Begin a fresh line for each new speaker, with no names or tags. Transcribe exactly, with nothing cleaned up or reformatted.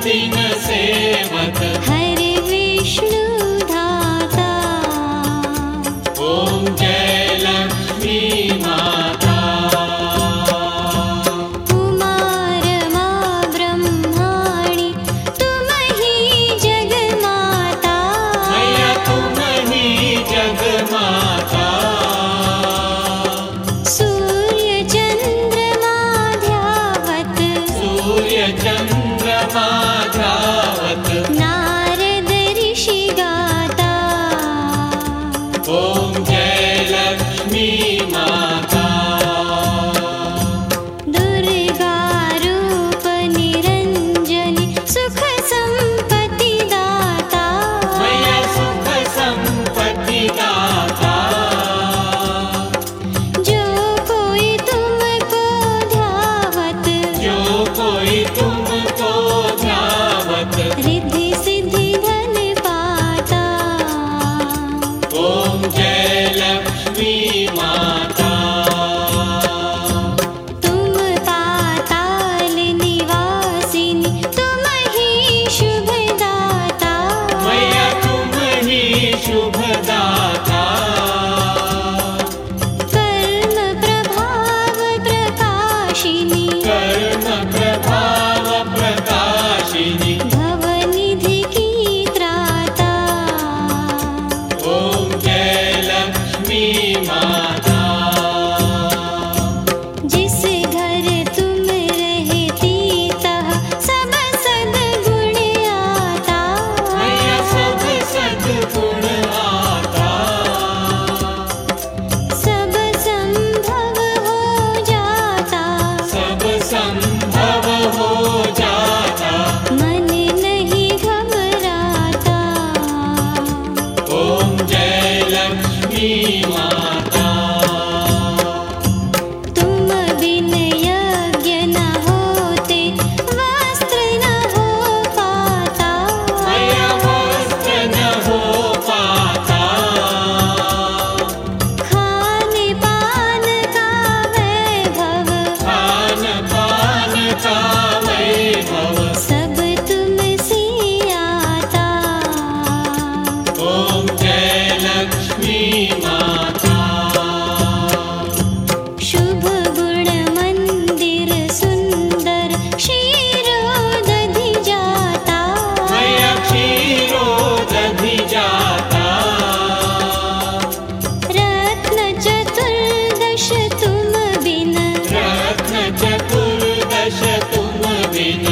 दिन सेवक
हरे विष्णु धाता।
ओम जय लक्ष्मी माता।
कुमार माँ ब्रह्माणी तुम ही जगमाता।
मैया तुम ही जगमाता।
सूर्य चंद्रमा ध्यावत
सूर्य चंद्रमा ध्यावत
नारद ऋषि गाता।
ओम जय लक्ष्मी माता।
दुर्गा रूप निरंजनी सुख संपत्ति दाता।
मैया सुख संपत्ति दाता।
जो कोई तुमको ध्यावत
जो कोई तुमको ध्यावत
रिद्धि सिद्धि धन पाता।
ओम जय लक्ष्मी माता।
तुम पाताल निवासिनी तुम ही शुभ दाता।
मैया तुम ही शुभ दाता।
कर्म प्रभाव प्रकाशिनी
कर्म प्रभाव प्रकाशिनी
भवनिधि की त्राता।
ओम जय लक्ष्मी माता।
जिस घर तुम रहती तह सब सद्गुण आता।
मैया सब सद्गुण आता।
सब संभव हो जाता।
सब संभव हो जाता।
मन नहीं घबराता।
ओम जय लक्ष्मी माता।
तुम बिन यज्ञ न होते वस्त्र न हो पाता।
मैया वस्त्र न हो पाता।
खान पान का वैभव
खान पान का वैभव
सब तुमसे आता।
ओम जय लक्ष्मी माता।
शुभ गुण मंदिर सुंदर क्षीरोदधि जाता।
मैया क्षीरोदधि जाता।
रत्न चतुर्दश तुम बिन
रत्न चतुर्दश तुम बिन